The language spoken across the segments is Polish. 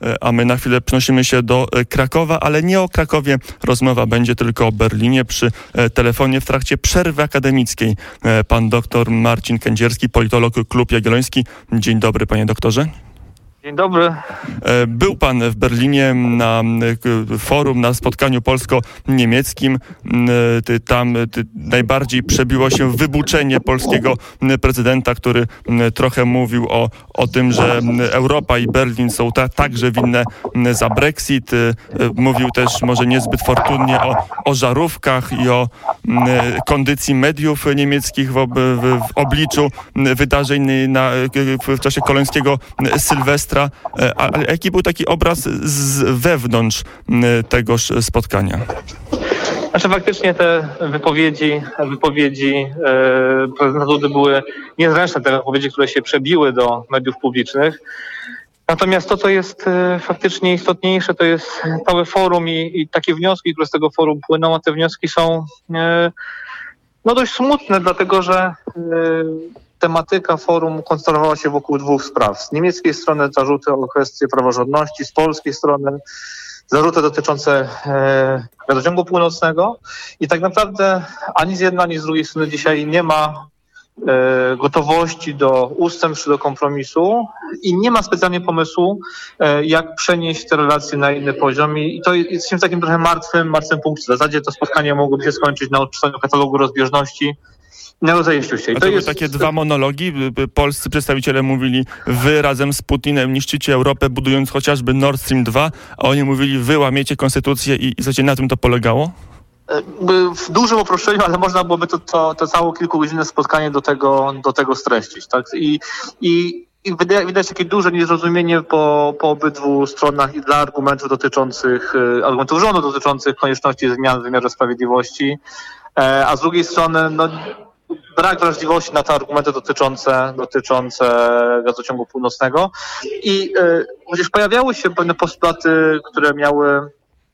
A my na chwilę przenosimy się do Krakowa, ale nie o Krakowie rozmowa będzie, tylko o Berlinie. Przy telefonie w trakcie przerwy akademickiej pan doktor Marcin Kędzierski, politolog, Klub Jagielloński. Dzień dobry, panie doktorze. Dzień dobry. Był pan w Berlinie na forum, na spotkaniu polsko-niemieckim. Tam najbardziej przebiło się wybuczenie polskiego prezydenta, który trochę mówił o tym, że Europa i Berlin są także winne za Brexit. Mówił też może niezbyt fortunnie o żarówkach i o kondycji mediów niemieckich w obliczu wydarzeń w czasie kolońskiego Sylwestra. Ale jaki był taki obraz z wewnątrz tegoż spotkania? Znaczy faktycznie te wypowiedzi prezydenta Dudy były niezręczne, te wypowiedzi, które się przebiły do mediów publicznych. Natomiast to, co jest faktycznie istotniejsze, to jest całe forum i takie wnioski, które z tego forum płyną, a te wnioski są dość smutne, dlatego że tematyka forum koncentrowała się wokół dwóch spraw. Z niemieckiej strony zarzuty o kwestie praworządności, z polskiej strony zarzuty dotyczące gazociągu północnego i tak naprawdę ani z jednej, ani z drugiej strony dzisiaj nie ma gotowości do ustępstw czy do kompromisu i nie ma specjalnie pomysłu, jak przenieść te relacje na inny poziom i to jesteśmy w takim trochę martwym punkcie. W zasadzie to spotkanie mogłoby się skończyć na odczytaniu katalogu rozbieżności na rozejściu się. To były takie dwa monologi. Polscy przedstawiciele mówili, wy razem z Putinem niszczycie Europę, budując chociażby Nord Stream 2, a oni mówili, wy łamiecie konstytucję i na tym to polegało? W dużym uproszczeniu, ale można byłoby to całe kilkugodzinne spotkanie do tego streścić. Tak? I widać takie duże niezrozumienie po obydwu stronach i dla argumentów rządu dotyczących konieczności zmian w wymiarze sprawiedliwości, a z drugiej strony brak wrażliwości na te argumenty dotyczące gazociągu północnego. I chociaż pojawiały się pewne postulaty, które miały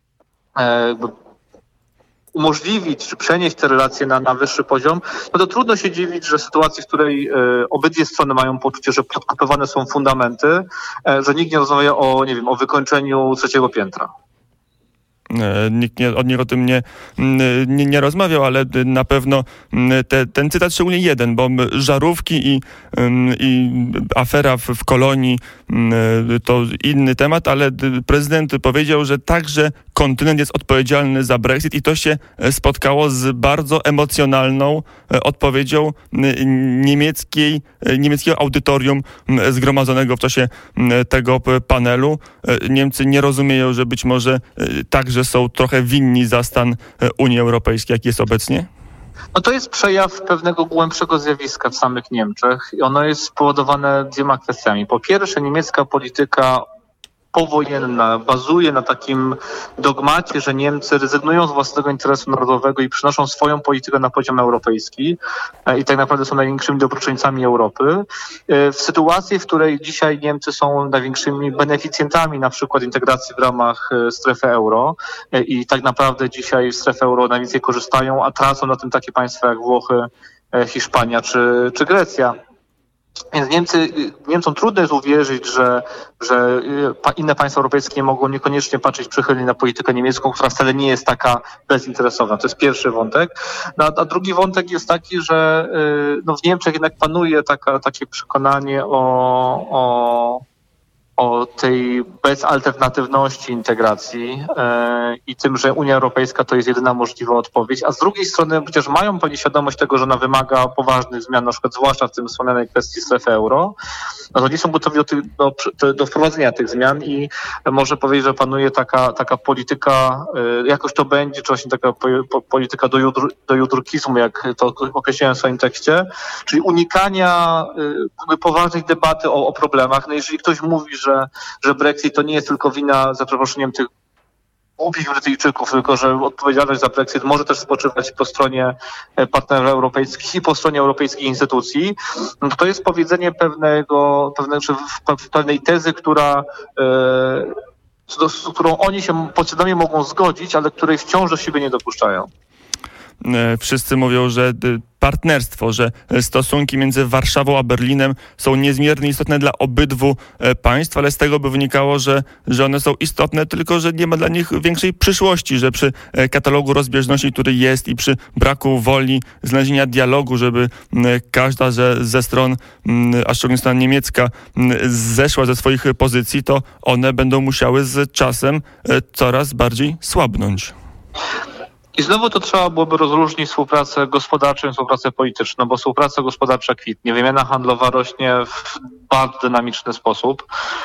umożliwić czy przenieść te relacje na wyższy poziom, to trudno się dziwić, że w sytuacji, w której obydwie strony mają poczucie, że podkopywane są fundamenty, że nikt nie rozmawia o wykończeniu trzeciego piętra. Nikt o tym nie rozmawiał, ale na pewno ten cytat szczególnie jeden, bo żarówki i afera w Kolonii to inny temat, ale prezydent powiedział, że także kontynent jest odpowiedzialny za Brexit i to się spotkało z bardzo emocjonalną odpowiedzią niemieckiego audytorium zgromadzonego w czasie tego panelu. Niemcy nie rozumieją, że być może także są trochę winni za stan Unii Europejskiej, jaki jest obecnie? To jest przejaw pewnego głębszego zjawiska w samych Niemczech i ono jest spowodowane dwiema kwestiami. Po pierwsze, niemiecka polityka powojenna bazuje na takim dogmacie, że Niemcy rezygnują z własnego interesu narodowego i przynoszą swoją politykę na poziom europejski i tak naprawdę są największymi dobroczyńcami Europy. W sytuacji, w której dzisiaj Niemcy są największymi beneficjentami na przykład integracji w ramach strefy euro i tak naprawdę dzisiaj z strefy euro najwięcej korzystają, a tracą na tym takie państwa jak Włochy, Hiszpania czy Grecja. Więc Niemcom trudno jest uwierzyć, że inne państwa europejskie nie mogą niekoniecznie patrzeć przychylnie na politykę niemiecką, która wcale nie jest taka bezinteresowna. To jest pierwszy wątek. A drugi wątek jest taki, że w Niemczech jednak panuje takie przekonanie o tej bezalternatywności integracji i tym, że Unia Europejska to jest jedyna możliwa odpowiedź, a z drugiej strony chociaż mają pewnie świadomość tego, że ona wymaga poważnych zmian, na przykład zwłaszcza w tym wspomnianej kwestii strefy euro, to nie są gotowi do wprowadzenia tych zmian i może powiedzieć, że panuje taka polityka, jakoś to będzie, czy właśnie taka polityka do judrukizmu, jak to określiłem w swoim tekście, czyli unikania poważnej debaty o problemach. Jeżeli ktoś mówi, że Brexit to nie jest tylko wina, za przeproszeniem, tych głupich Brytyjczyków, tylko że odpowiedzialność za Brexit może też spoczywać po stronie partnerów europejskich i po stronie europejskich instytucji, to jest powiedzenie pewnej tezy, z którą oni się podświadomie mogą zgodzić, ale której wciąż do siebie nie dopuszczają. wszyscy mówią, że partnerstwo, że stosunki między Warszawą a Berlinem są niezmiernie istotne dla obydwu państw, ale z tego by wynikało, że one są istotne, tylko że nie ma dla nich większej przyszłości, że przy katalogu rozbieżności, który jest i przy braku woli znalezienia dialogu, żeby każda ze stron, a szczególnie strona niemiecka, zeszła ze swoich pozycji, to one będą musiały z czasem coraz bardziej słabnąć. I znowu to trzeba byłoby rozróżnić współpracę gospodarczą i współpracę polityczną, bo współpraca gospodarcza kwitnie, wymiana handlowa rośnie w bardzo dynamiczny sposób.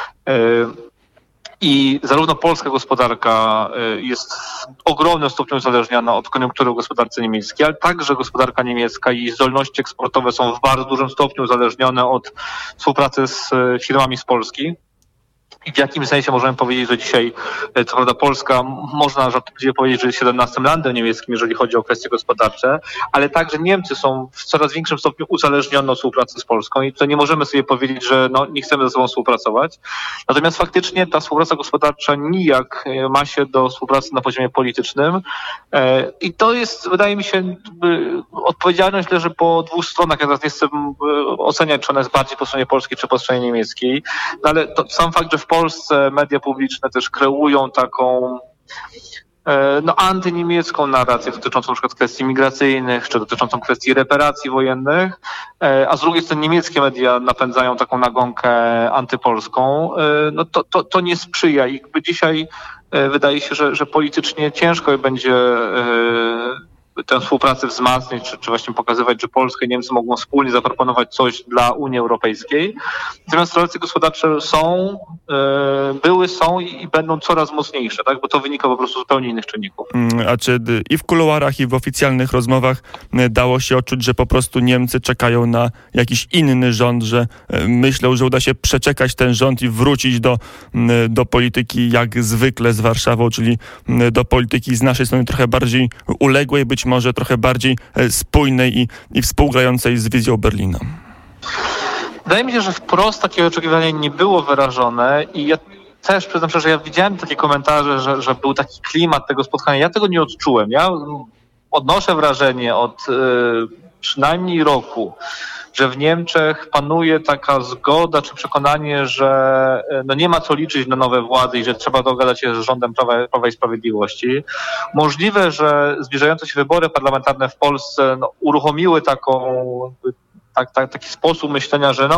I zarówno polska gospodarka jest w ogromnym stopniu uzależniona od koniunktury w gospodarce niemieckiej, ale także gospodarka niemiecka i zdolności eksportowe są w bardzo dużym stopniu uzależnione od współpracy z firmami z Polski. I w jakim sensie możemy powiedzieć, że dzisiaj, co prawda Polska, można żartobliwie powiedzieć, że jest 17 landem niemieckim, jeżeli chodzi o kwestie gospodarcze, ale także Niemcy są w coraz większym stopniu uzależnione od współpracy z Polską i to nie możemy sobie powiedzieć, że nie chcemy ze sobą współpracować. Natomiast faktycznie ta współpraca gospodarcza nijak ma się do współpracy na poziomie politycznym i to jest, wydaje mi się, odpowiedzialność leży po dwóch stronach. Ja teraz nie chcę oceniać, czy ona jest bardziej po stronie polskiej, czy po stronie niemieckiej, no ale to sam fakt, że w Polsce media publiczne też kreują taką antyniemiecką narrację dotyczącą na przykład kwestii migracyjnych, czy dotyczącą kwestii reparacji wojennych, a z drugiej strony niemieckie media napędzają taką nagonkę antypolską, to nie sprzyja. I dzisiaj wydaje się, że politycznie ciężko będzie tę współpracę wzmacniać, czy właśnie pokazywać, że Polska i Niemcy mogą wspólnie zaproponować coś dla Unii Europejskiej. Natomiast relacje gospodarcze były, są i będą coraz mocniejsze, tak? Bo to wynika po prostu z zupełnie innych czynników. A czy i w kuluarach, i w oficjalnych rozmowach dało się odczuć, że po prostu Niemcy czekają na jakiś inny rząd, że myślą, że uda się przeczekać ten rząd i wrócić do polityki jak zwykle z Warszawą, czyli do polityki z naszej strony trochę bardziej uległej, być może trochę bardziej spójnej i współgrającej z wizją Berlina? Wydaje mi się, że wprost takie oczekiwanie nie było wyrażone i ja też przyznam szczerze, że ja widziałem takie komentarze, że był taki klimat tego spotkania. Ja tego nie odczułem. Ja odnoszę wrażenie od przynajmniej roku, że w Niemczech panuje taka zgoda czy przekonanie, że nie ma co liczyć na nowe władze i że trzeba dogadać się z rządem Prawa i Sprawiedliwości. Możliwe, że zbliżające się wybory parlamentarne w Polsce uruchomiły taki sposób myślenia, że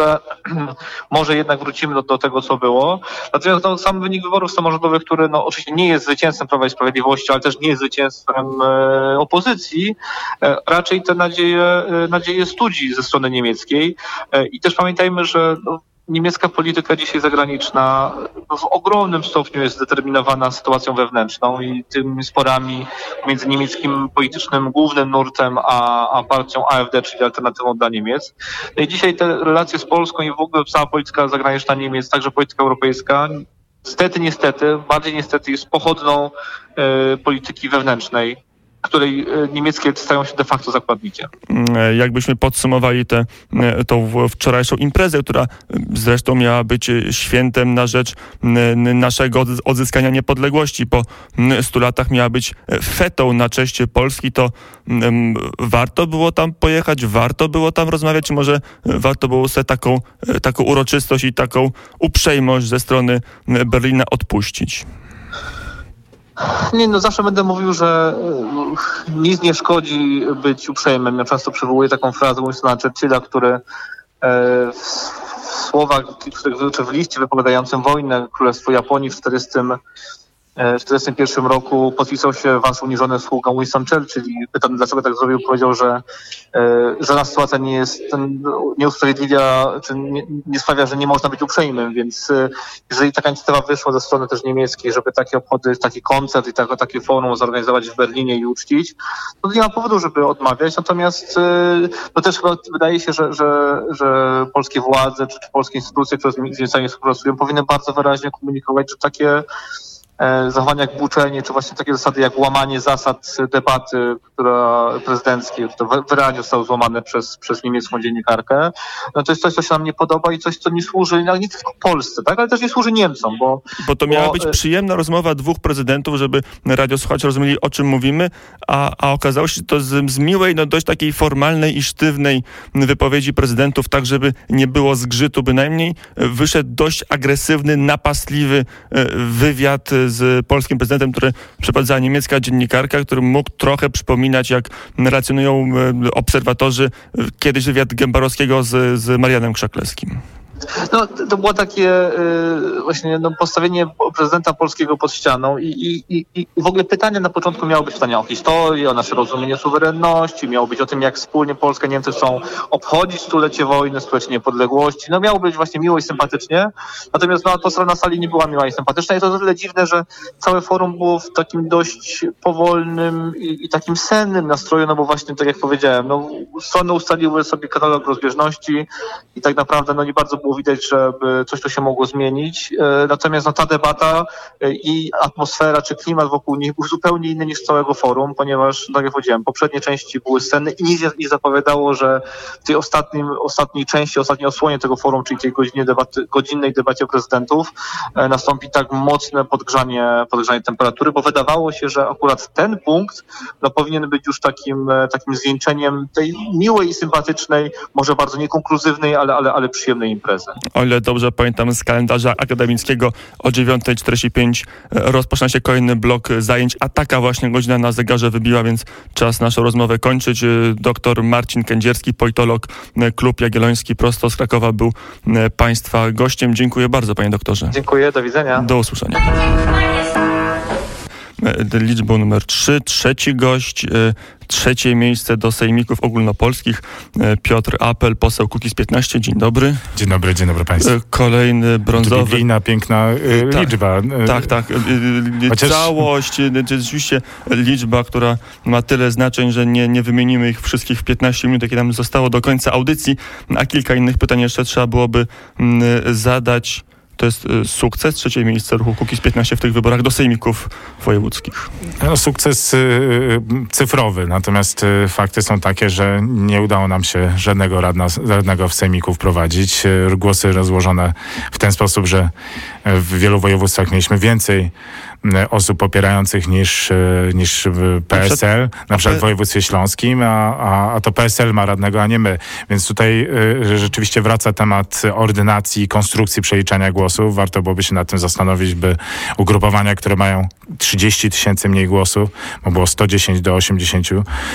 może jednak wrócimy do tego, co było. Natomiast sam wynik wyborów samorządowych, który oczywiście nie jest zwycięstwem Prawa i Sprawiedliwości, ale też nie jest zwycięstwem opozycji, raczej te nadzieje studzi ze strony niemieckiej. I też pamiętajmy, że niemiecka polityka dzisiaj zagraniczna w ogromnym stopniu jest zdeterminowana sytuacją wewnętrzną i tymi sporami między niemieckim politycznym głównym nurtem a partią AfD, czyli Alternatywą dla Niemiec. No i dzisiaj te relacje z Polską i w ogóle cała polityka zagraniczna Niemiec, także polityka europejska, niestety, bardziej niestety jest pochodną polityki wewnętrznej, której niemieckie stają się de facto zakładnikiem. Jakbyśmy podsumowali tą wczorajszą imprezę, która zresztą miała być świętem na rzecz naszego odzyskania niepodległości. Po 100 latach miała być fetą na cześć Polski, to warto było tam pojechać, warto było tam rozmawiać, czy może warto było sobie taką uroczystość i taką uprzejmość ze strony Berlina odpuścić? Nie, zawsze będę mówił, że nic nie szkodzi być uprzejmym. Ja często przywołuję taką frazę Winstona Churchilla, który w słowach, czy w liście wypowiadającym wojnę Królestwu Japonii w 1941 roku podpisał się wasz uniżony sługa Winston Churchill, czyli pytany, dlaczego tak zrobił, powiedział, że żadna sytuacja nie usprawiedliwia, czy nie sprawia, że nie można być uprzejmym, więc jeżeli taka inicjatywa wyszła ze strony też niemieckiej, żeby takie obchody, taki koncert i takie forum zorganizować w Berlinie i uczcić, to nie ma powodu, żeby odmawiać, natomiast też chyba wydaje się, że polskie władze, czy polskie instytucje, które z Niemcami współpracują, powinny bardzo wyraźnie komunikować, że takie zachowania jak buczenie, czy właśnie takie zasady jak łamanie zasad debaty prezydenckiej, to wyraźnie zostało złamane przez niemiecką dziennikarkę. No to jest coś, co się nam nie podoba i coś, co nie służy nie tylko Polsce, tak, ale też nie służy Niemcom, bo to miała być przyjemna rozmowa dwóch prezydentów, żeby radiosłuchacze rozumieli, o czym mówimy, a okazało się to z miłej, dość takiej formalnej i sztywnej wypowiedzi prezydentów, tak żeby nie było zgrzytu bynajmniej, wyszedł dość agresywny, napastliwy wywiad z polskim prezydentem, który przeprowadzała niemiecka dziennikarka, który mógł trochę przypominać, jak relacjonują obserwatorzy kiedyś wywiad Gębarowskiego z Marianem Krzaklewskim. No, to było takie właśnie postawienie prezydenta polskiego pod ścianą i w ogóle pytania na początku miały być pytania o historię, o nasze rozumienie suwerenności, miało być o tym, jak wspólnie Polska i Niemcy chcą obchodzić stulecie wojny, stulecie niepodległości. No miało być właśnie miło i sympatycznie, natomiast atmosfera na sali nie była miła i sympatyczna i to tyle dziwne, że całe forum było w takim dość powolnym i takim sennym nastroju, no bo właśnie tak jak powiedziałem, strony ustaliły sobie katalog rozbieżności i tak naprawdę nie bardzo było widać, żeby coś tu się mogło zmienić. Natomiast ta debata i atmosfera czy klimat wokół nich był zupełnie inny niż całego forum, ponieważ, tak jak powiedziałem, poprzednie części były sceny i nic nie zapowiadało, że w tej ostatniej części, ostatniej osłonie tego forum, czyli tej godzinnej debacie prezydentów, nastąpi tak mocne podgrzanie temperatury, bo wydawało się, że akurat ten punkt powinien być już takim zwieńczeniem tej miłej i sympatycznej, może bardzo niekonkluzywnej, ale przyjemnej imprezy. O ile dobrze pamiętam z kalendarza akademickiego, o 9:45 rozpoczyna się kolejny blok zajęć, a taka właśnie godzina na zegarze wybiła, więc czas naszą rozmowę kończyć. Doktor Marcin Kędzierski, politolog, Klub Jagielloński, prosto z Krakowa, był Państwa gościem. Dziękuję bardzo, panie doktorze. Dziękuję, do widzenia. Do usłyszenia. Liczbą numer 3, trzeci gość, trzecie miejsce do sejmików ogólnopolskich. Piotr Apel, poseł Kukiz15. Dzień dobry. Dzień dobry Państwu. Kolejny brązowy. Biblijna, piękna liczba. Tak. Całość, to jest rzeczywiście liczba, która ma tyle znaczeń, że nie wymienimy ich wszystkich w 15 minut, jakie nam zostało do końca audycji, a kilka innych pytań jeszcze trzeba byłoby zadać. To jest sukces, trzecie miejsce ruchu Kukiz15 w tych wyborach do sejmików wojewódzkich. Sukces cyfrowy, natomiast fakty są takie, że nie udało nam się żadnego radnego w sejmiku wprowadzić. Głosy rozłożone w ten sposób, że w wielu województwach mieliśmy więcej osób popierających niż PSL, na przykład w województwie śląskim, a to PSL ma radnego, a nie my. Więc tutaj rzeczywiście wraca temat ordynacji, konstrukcji przeliczania głosów. Warto byłoby się nad tym zastanowić, by ugrupowania, które mają 30 000 mniej głosów, bo było 110 do 80,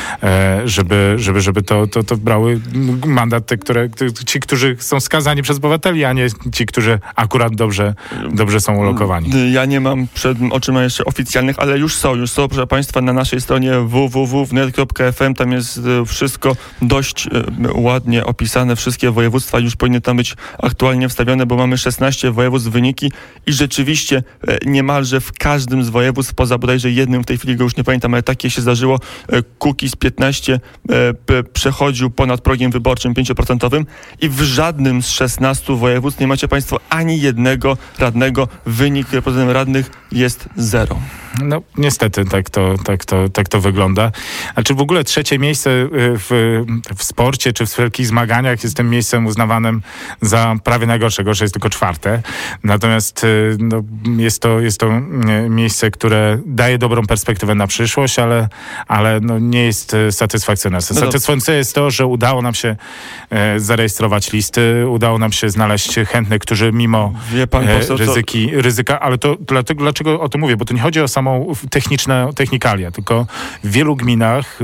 żeby to brały mandat ci, którzy są skazani przez obywateli, a nie ci, którzy akurat dobrze są ulokowani. Ja nie mam przed oczyma jeszcze oficjalnych, ale już są, proszę Państwa, na naszej stronie www.wnet.fm. Tam jest wszystko dość ładnie opisane, wszystkie województwa już powinny tam być aktualnie wstawione, bo mamy 16 województw wyniki i rzeczywiście niemalże w każdym z województw, poza bodajże jednym, w tej chwili go już nie pamiętam, ale takie się zdarzyło, Kukiz15 przechodził ponad progiem wyborczym 5% i w żadnym z 16 województw nie macie Państwo ani jednego radnego. Wynik pod względem radnych jest 0. No niestety tak to wygląda. Znaczy w ogóle trzecie miejsce w sporcie czy w wielkich zmaganiach jest tym miejscem uznawanym za prawie najgorsze. Gorsze jest tylko 4. Natomiast jest to miejsce, które daje dobrą perspektywę na przyszłość, ale nie jest satysfakcjonujące. Satysfakcjonujące jest to, że udało nam się zarejestrować listy, udało nam się znaleźć chętnych, którzy mimo ryzyka, ale to dlaczego o tym mówię? Bo to nie chodzi o samą technikalia, tylko w wielu gminach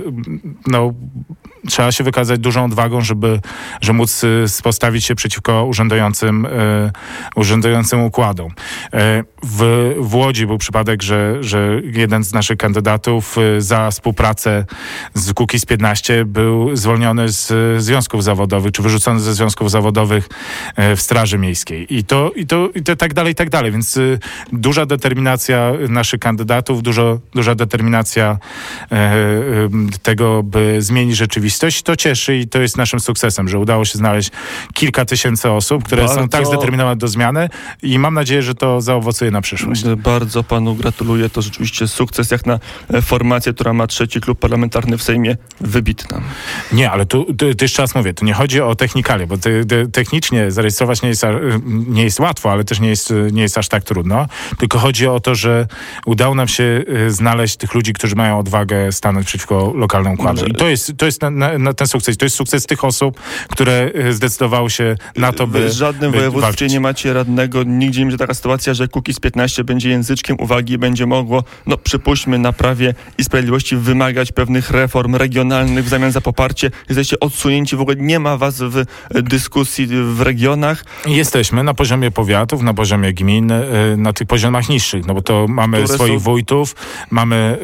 trzeba się wykazać dużą odwagą, żeby móc postawić się przeciwko urzędującym układom. W Łodzi był przypadek, że jeden z naszych kandydatów za współpracę z Kukiz15 był zwolniony z związków zawodowych, czy wyrzucony ze związków zawodowych w Straży Miejskiej. I to tak dalej. Więc duża determinacja naszych kandydatów, duża determinacja tego, by zmienić rzeczywistość. To cieszy i to jest naszym sukcesem, że udało się znaleźć kilka tysięcy osób, które są tak zdeterminowane do zmiany i mam nadzieję, że to zaowocuje na przyszłość. Bardzo panu gratuluję. To rzeczywiście sukces jak na formację, która ma 3. klub parlamentarny w Sejmie. Wybitna. Nie, ale tu jeszcze raz mówię, tu nie chodzi o technikalie, bo technicznie zarejestrować nie jest łatwo, ale też nie jest aż tak trudno. Tylko chodzi o to, że udało nam się znaleźć tych ludzi, którzy mają odwagę stanąć przeciwko lokalnym układom. I to jest na ten sukces. To jest sukces tych osób, które zdecydowały się na to, by w żadnym województwie nie macie radnego, nigdzie nie będzie taka sytuacja, że Kukiz15 będzie języczkiem uwagi, będzie mogło, przypuśćmy, na Prawie i Sprawiedliwości wymagać pewnych reform regionalnych w zamian za poparcie. Jesteście odsunięci, w ogóle nie ma was w dyskusji w regionach. Jesteśmy na poziomie powiatów, na poziomie gmin, na tych poziomach niższych, no bo to mamy swoich wójtów, mamy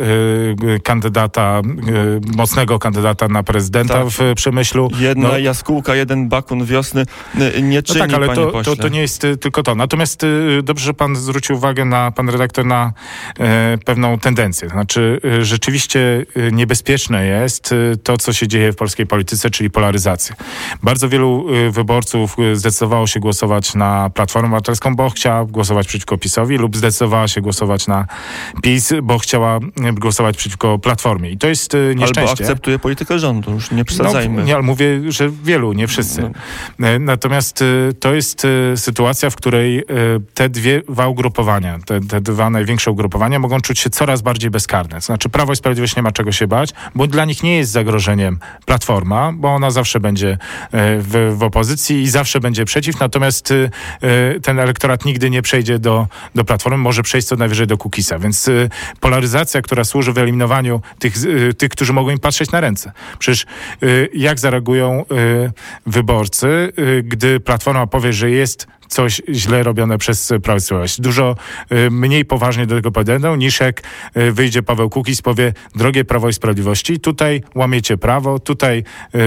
mocnego kandydata na prezydenta w Przemyślu. Jedna jaskółka, jeden bakun wiosny nie czyni, tak, ale panie pośle. To nie jest tylko to. Natomiast dobrze, że pan zwrócił uwagę, pan redaktor, na pewną tendencję. Znaczy, rzeczywiście niebezpieczne jest to, co się dzieje w polskiej polityce, czyli polaryzacja. Bardzo wielu wyborców zdecydowało się głosować na Platformę Obywatelską, bo chciała głosować przeciwko PiS-owi, lub zdecydowała się głosować na PiS, bo chciała głosować przeciwko Platformie. I to jest nieszczęście. Albo akceptuje politykę rządu, już nie przesadzajmy. Nie, ale mówię, że wielu, nie wszyscy. Natomiast to jest sytuacja, w której te dwa ugrupowania, te dwa największe ugrupowania mogą czuć się coraz bardziej bezkarne. To znaczy Prawo i Sprawiedliwość nie ma czego się bać, bo dla nich nie jest zagrożeniem Platforma, bo ona zawsze będzie w opozycji i zawsze będzie przeciw, natomiast ten elektorat nigdy nie przejdzie do Platformy, może przejść co najwyżej do Kukiza. Więc polaryzacja, która służy wyeliminowaniu tych, którzy mogą im patrzeć na ręce. Przecież jak zareagują wyborcy, gdy Platforma powie, że jest coś źle robione przez Prawo i Sprawiedliwość. Dużo mniej poważnie do tego podejdą, niż jak wyjdzie Paweł Kukiz, powie: drogie Prawo i Sprawiedliwości, tutaj łamiecie prawo, tutaj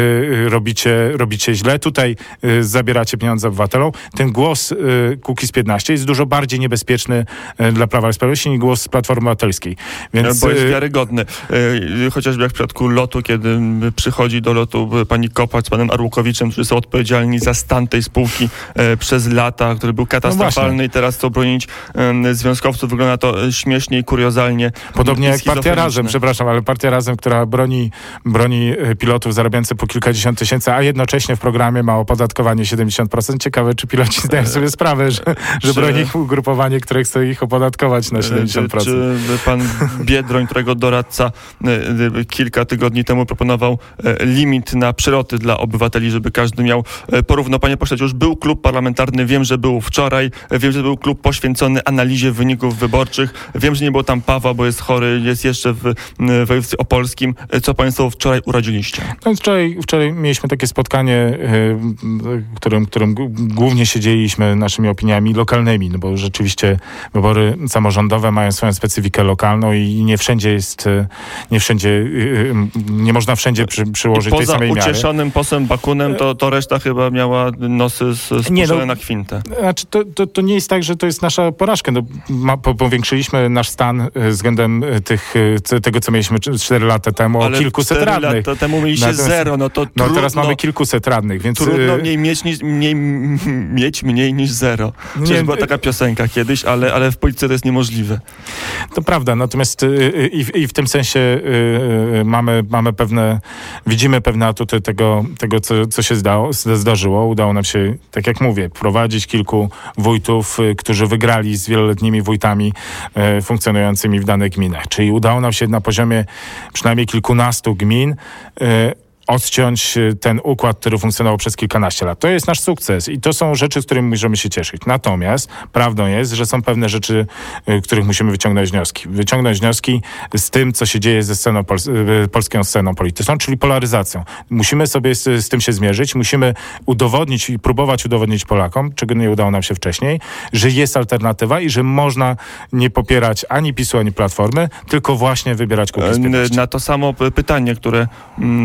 robicie źle, tutaj zabieracie pieniądze obywatelom. Ten głos Kukiz15 jest dużo bardziej niebezpieczny dla Prawa i Sprawiedliwości niż głos Platformy Obywatelskiej. Więc, bo jest wiarygodny. Chociażby jak w przypadku lotu, kiedy przychodzi do lotu pani Kopacz z panem Arłukowiczem, którzy są odpowiedzialni za stan tej spółki przez lata, który był katastrofalny i teraz chcą bronić związkowców. Wygląda to śmiesznie i kuriozalnie. Podobnie jak Partia Razem, ale Partia Razem, która broni pilotów zarabiających po kilkadziesiąt tysięcy, a jednocześnie w programie ma opodatkowanie 70%. Ciekawe, czy piloci zdają sobie sprawę, że broni ich ugrupowanie, które chce ich opodatkować na 70%. Czy pan Biedroń, którego doradca kilka tygodni temu proponował limit na przeloty dla obywateli, żeby każdy miał porówno. Panie pośle, już był klub parlamentarny, wiem, że był wczoraj, wiem, że był klub poświęcony analizie wyników wyborczych, wiem, że nie było tam Pawła, bo jest chory, jest jeszcze w województwie opolskim. Co państwo wczoraj uradziliście? No, wczoraj mieliśmy takie spotkanie, którym głównie się dzieliliśmy naszymi opiniami lokalnymi, no bo rzeczywiście wybory samorządowe mają swoją specyfikę lokalną i nie można wszędzie przyłożyć tej samej miary. Poza ucieszonym posłem Bakunem, to reszta chyba miała nosy spuszczone na kwintę. Znaczy to nie jest tak, że to jest nasza porażka. Powiększyliśmy nasz stan względem tego, co mieliśmy 4 lata temu, o kilkuset radnych. 4 lata temu mieliście zero, teraz mamy kilkuset radnych, więc... Trudno mieć mniej niż zero. Przecież była taka piosenka kiedyś, ale w polityce to jest niemożliwe. To prawda, natomiast i w tym sensie widzimy pewne atuty tego co się zdarzyło. Udało nam się, tak jak mówię, prowadzić kilku wójtów, którzy wygrali z wieloletnimi wójtami funkcjonującymi w danych gminach. Czyli udało nam się na poziomie przynajmniej kilkunastu gmin odciąć ten układ, który funkcjonował przez kilkanaście lat. To jest nasz sukces i to są rzeczy, z którymi możemy się cieszyć. Natomiast prawdą jest, że są pewne rzeczy, których musimy wyciągnąć wnioski. Wyciągnąć wnioski z tym, co się dzieje ze sceną polską sceną polityczną, czyli polaryzacją. Musimy sobie z tym się zmierzyć, musimy udowodnić i próbować udowodnić Polakom, czego nie udało nam się wcześniej, że jest alternatywa i że można nie popierać ani PiS-u, ani Platformy, tylko właśnie wybierać Kukiz15. Na to samo pytanie, które trochę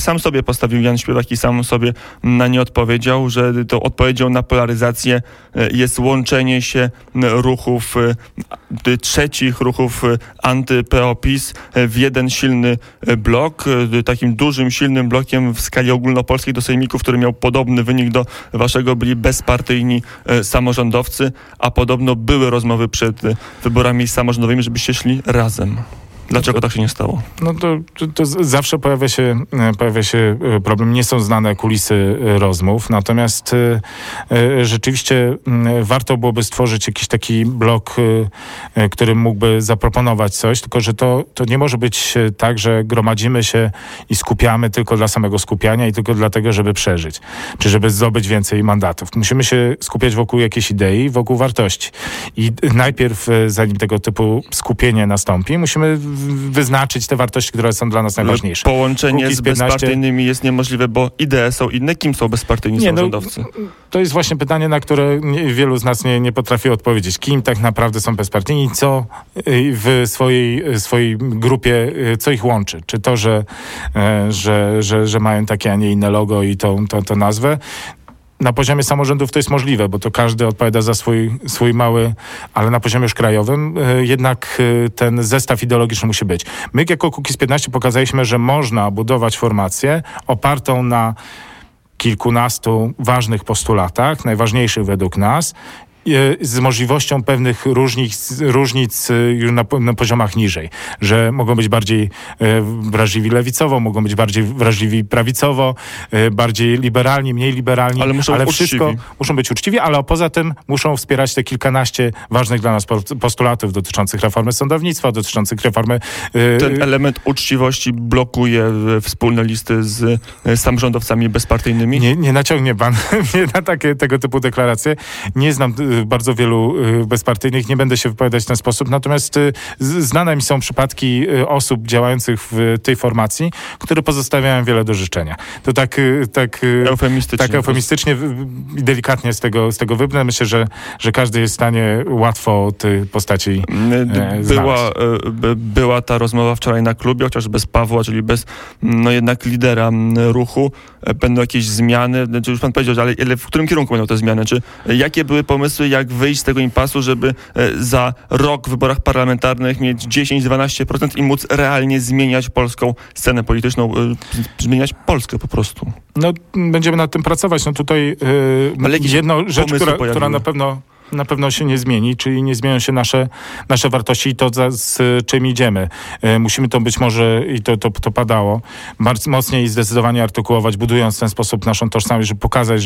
sam sobie postawił Jan Śpiewak i sam sobie na nie odpowiedział, że tą odpowiedzią na polaryzację jest łączenie się ruchów trzecich, ruchów anty-PO-PiS w jeden silny blok. Takim dużym, silnym blokiem w skali ogólnopolskiej do sejmiku, który miał podobny wynik do waszego, byli bezpartyjni samorządowcy, a podobno były rozmowy przed wyborami samorządowymi, żebyście szli razem. Dlaczego tak się nie stało? No to zawsze pojawia się problem. Nie są znane kulisy rozmów, natomiast rzeczywiście warto byłoby stworzyć jakiś taki blok, który mógłby zaproponować coś, tylko że to nie może być tak, że gromadzimy się i skupiamy tylko dla samego skupiania i tylko dlatego, żeby przeżyć, czy żeby zdobyć więcej mandatów. Musimy się skupiać wokół jakiejś idei, wokół wartości. I najpierw, zanim tego typu skupienie nastąpi, musimy wyznaczyć te wartości, które są dla nas najważniejsze. Połączenie z bezpartyjnymi jest niemożliwe, bo idee są inne. Kim są bezpartyjni samorządowcy? To jest właśnie pytanie, na które wielu z nas nie potrafi odpowiedzieć. Kim tak naprawdę są bezpartyjni? Co w swojej grupie, co ich łączy? Czy to, że mają takie, a nie inne logo i tą nazwę? Na poziomie samorządów to jest możliwe, bo to każdy odpowiada za swój mały, ale na poziomie już krajowym jednak ten zestaw ideologiczny musi być. My jako Kukiz15 pokazaliśmy, że można budować formację opartą na kilkunastu ważnych postulatach, najważniejszych według nas, z możliwością pewnych różnic już na poziomach niżej, że mogą być bardziej wrażliwi lewicowo, mogą być bardziej wrażliwi prawicowo, bardziej liberalni, mniej liberalni, ale wszystko muszą być uczciwi, ale poza tym muszą wspierać te kilkanaście ważnych dla nas postulatów dotyczących reformy sądownictwa, dotyczących reformy... Ten element uczciwości blokuje wspólne listy z samorządowcami bezpartyjnymi? Nie naciągnie pan mnie na tego typu deklaracje. Nie znam bardzo wielu bezpartyjnych, nie będę się wypowiadać w ten sposób, natomiast znane mi są przypadki osób działających w tej formacji, które pozostawiają wiele do życzenia. To tak eufemistycznie i delikatnie z tego wybrnę. Myślę, że każdy jest w stanie łatwo tych postaci Była ta rozmowa wczoraj na klubie, chociaż bez Pawła, czyli bez jednak lidera ruchu. Będą jakieś zmiany, już pan powiedział, ale w którym kierunku będą te zmiany? Jakie były pomysły, jak wyjść z tego impasu, żeby za rok w wyborach parlamentarnych mieć 10-12% i móc realnie zmieniać polską scenę polityczną, zmieniać Polskę po prostu? No, będziemy nad tym pracować. No tutaj jedną rzecz, która na pewno się nie zmieni, czyli nie zmienią się nasze wartości i to, z czym idziemy. Musimy to być może, i to padało, bardzo mocniej i zdecydowanie artykułować, budując w ten sposób naszą tożsamość, żeby pokazać,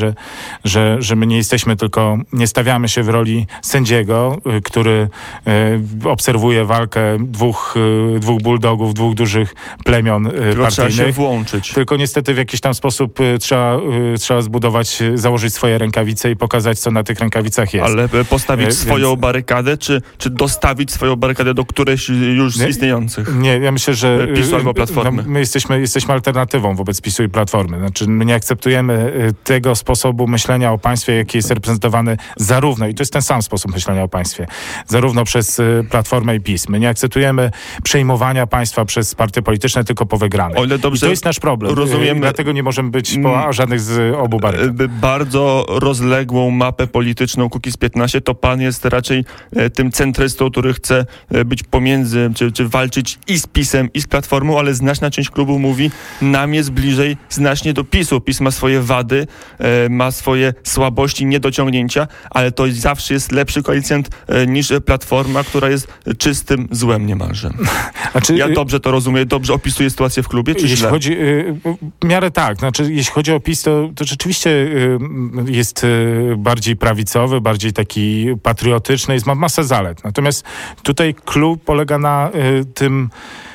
że my nie jesteśmy tylko, nie stawiamy się w roli sędziego, który obserwuje walkę dwóch bulldogów, dwóch dużych plemion partyjnych. Trzeba się włączyć. Tylko niestety w jakiś tam sposób trzeba zbudować, założyć swoje rękawice i pokazać, co na tych rękawicach jest. Ale postawić swoją barykadę, czy dostawić swoją barykadę do którejś już z istniejących? Nie, ja myślę, że PiS-u albo Platformy. My jesteśmy alternatywą wobec PiS-u i Platformy. Znaczy, my nie akceptujemy tego sposobu myślenia o państwie, jaki jest reprezentowany zarówno, i to jest ten sam sposób myślenia o państwie, zarówno przez Platformę i PiS. My nie akceptujemy przejmowania państwa przez partie polityczne tylko po wygranych. I to jest nasz problem. Rozumiemy, dlatego nie możemy być po żadnych z obu barykad. Bardzo rozległą mapę polityczną Kukiz15 to pan jest raczej tym centrystą, który chce być pomiędzy, czy walczyć i z PiS-em, i z Platformą, ale znaczna część klubu mówi, nam jest bliżej znacznie do PiS-u. PiS ma swoje wady, ma swoje słabości, niedociągnięcia, ale to zawsze jest lepszy koalicjant niż Platforma, która jest czystym złem niemalże. Ja dobrze to rozumiem, dobrze opisuję sytuację w klubie, czy źle? W miarę tak. Znaczy, jeśli chodzi o PiS, to rzeczywiście jest bardziej prawicowy, bardziej taki patriotyczny, ma masę zalet. Natomiast tutaj clue polega na tym,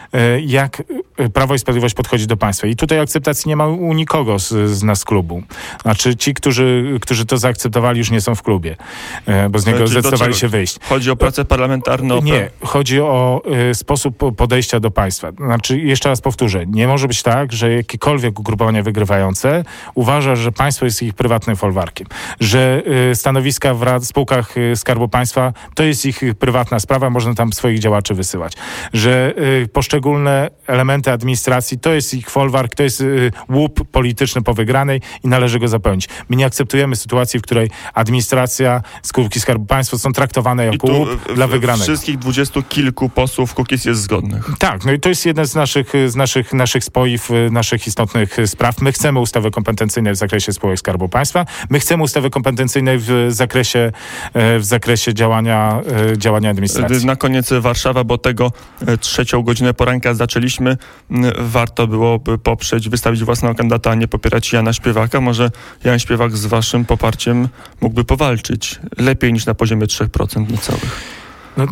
jak Prawo i Sprawiedliwość podchodzi do państwa. I tutaj akceptacji nie ma u nikogo z nas klubu. Znaczy ci, którzy to zaakceptowali, już nie są w klubie, bo z niego zdecydowali się wyjść. Chodzi o pracę parlamentarną? Nie. Chodzi o sposób podejścia do państwa. Znaczy, jeszcze raz powtórzę, nie może być tak, że jakiekolwiek ugrupowania wygrywające uważa, że państwo jest ich prywatnym folwarkiem. Że stanowiska w spółkach Skarbu Państwa to jest ich prywatna sprawa, można tam swoich działaczy wysyłać. Że poszczególne poszczególne elementy administracji, to jest ich folwark, to jest łup polityczny po wygranej i należy go zapełnić. My nie akceptujemy sytuacji, w której administracja, spółki Skarbu Państwa są traktowane jako łup dla wygranego. Wszystkich 20 kilku posłów Kukiz jest zgodnych. Tak, no i to jest jeden z naszych spoiw, naszych istotnych spraw. My chcemy ustawy kompetencyjnej w zakresie spółek Skarbu Państwa. My chcemy ustawy kompetencyjnej w zakresie działania administracji. Na koniec Warszawa, bo tego 3:00 godzinę poranka zaczęliśmy. Warto byłoby poprzeć, wystawić własnego kandydata, a nie popierać Jana Śpiewaka. Może Jan Śpiewak z waszym poparciem mógłby powalczyć lepiej niż na poziomie 3% niecałych. No,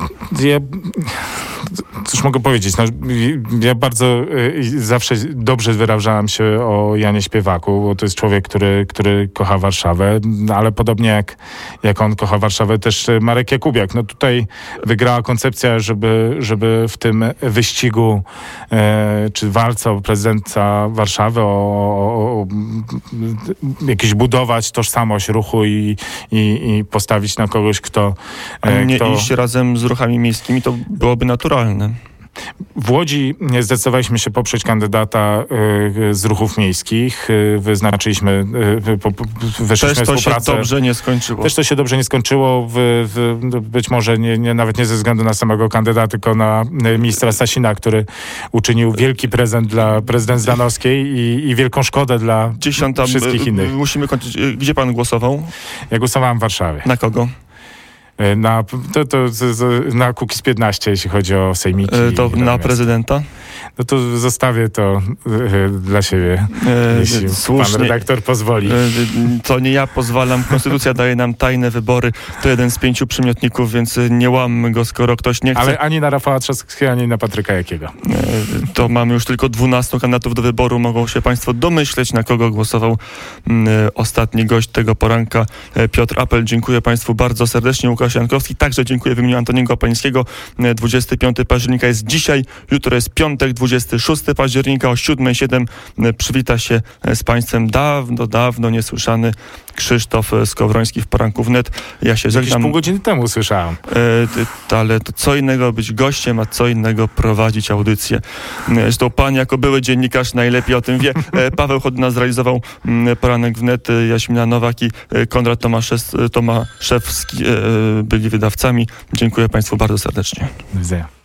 cóż mogę powiedzieć? No, ja bardzo zawsze dobrze wyrażałem się o Janie Śpiewaku, bo to jest człowiek, który kocha Warszawę, ale podobnie jak on kocha Warszawę, też Marek Jakubiak. No tutaj wygrała koncepcja, żeby w tym wyścigu czy walce o prezydenta Warszawy, o jakieś budować tożsamość ruchu i postawić na kogoś, kto iść razem z ruchami miejskimi, to byłoby naturalne. W Łodzi zdecydowaliśmy się poprzeć kandydata z ruchów miejskich. Wyznaczyliśmy, weszliśmy w współpracę. Też to się dobrze nie skończyło. Też to się dobrze nie skończyło. Być może nawet nie ze względu na samego kandydata, tylko na ministra Sasina, który uczynił wielki prezent dla prezydent Zdanowskiej i wielką szkodę dla wszystkich innych. Musimy kończyć. Gdzie pan głosował? Ja głosowałem w Warszawie. Na kogo? Na Kukiz 15, jeśli chodzi o sejmiki. To na prezydenta? No to zostawię to dla siebie, jeśli słusznie. Pan redaktor pozwoli. To nie ja pozwalam. Konstytucja daje nam tajne wybory. To jeden z 5 przymiotników, więc nie łammy go, skoro ktoś nie chce. Ale ani na Rafała Trzaskowskiego, ani na Patryka Jakiego. To mamy już tylko 12 kandydatów do wyboru. Mogą się państwo domyśleć, na kogo głosował ostatni gość tego poranka, Piotr Apel. Dziękuję państwu bardzo serdecznie. Łukasz Jankowski. Także dziękuję w imieniu Antoniego Pańskiego. 25 października jest dzisiaj. Jutro jest piątek, 26 października o 7:07 przywita się z państwem dawno niesłyszany Krzysztof Skowroński w poranku wnet. Ja się żegnam. Jakieś pół godziny temu słyszałem. Ale to co innego być gościem, a co innego prowadzić audycję. Zresztą pan jako były dziennikarz najlepiej o tym wie. Paweł Chodna zrealizował poranek wnet, Jaśmina Nowak i Konrad Tomaszewski byli wydawcami. Dziękuję państwu bardzo serdecznie. Do widzenia.